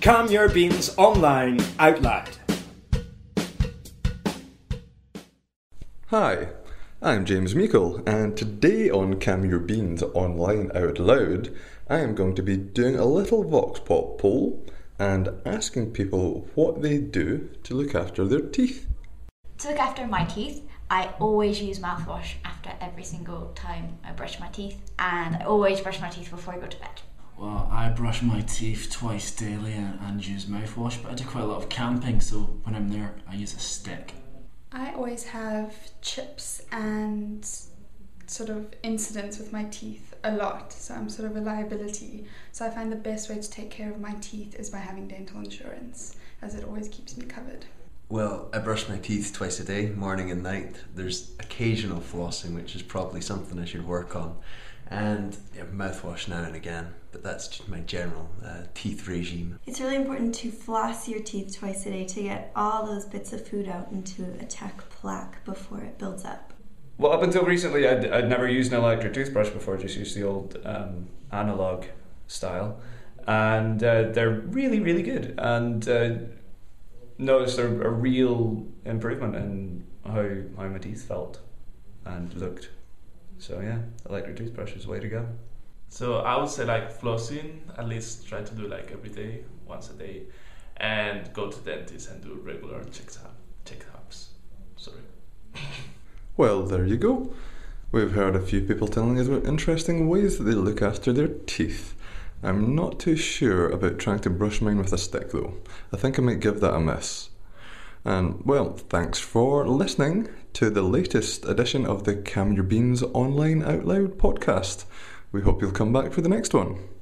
Calm Your Beans Online Out Loud. Hi, I'm James Meikle, and today on Calm Your Beans Online Out Loud, I am going to be doing a little Vox Pop poll and asking people what they do to look after their teeth. To look after my teeth, I always use mouthwash after every single time I brush my teeth, and I always brush my teeth before I go to bed. Well, I brush my teeth twice daily and use mouthwash, but I do quite a lot of camping, so when I'm there, I use a stick. I always have chips and sort of incidents with my teeth a lot, so I'm sort of a liability. So I find the best way to take care of my teeth is by having dental insurance, as it always keeps me covered. Well, I brush my teeth twice a day, morning and night. There's occasional flossing, which is probably something I should work on. And mouthwash now and again, but that's just my general teeth regime. It's really important to floss your teeth twice a day to get all those bits of food out and to attack plaque before it builds up. Well, up until recently, I'd never used an electric toothbrush before, just used the old analog style. And they're really, really good. And noticed a real improvement in how my teeth felt and looked. So yeah, electric toothbrush is the way to go. So I would say like flossing, at least try to do like every day, once a day, and go to dentist and do regular checkups. Sorry. Well, there you go. We've heard a few people telling us about interesting ways that they look after their teeth. I'm not too sure about trying to brush mine with a stick though. I think I might give that a miss. And well, thanks for listening to the latest edition of the Calm Your Beans Online Out Loud podcast. We hope you'll come back for the next one.